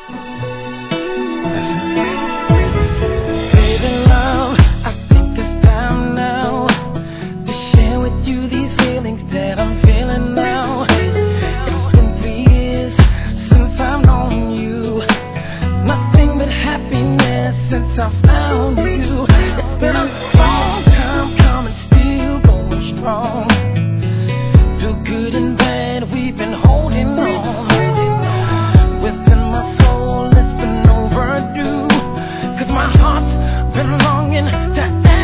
Baby love, I think it's time now to share with you these feelings that I'm feeling now. It's been 3 years since I've known you, nothing but happiness since I found you. It's been a long time coming, still going strong. Through good and bad, we've been holding on. Within my soul, it's been overdue, 'cause my heart's been longing to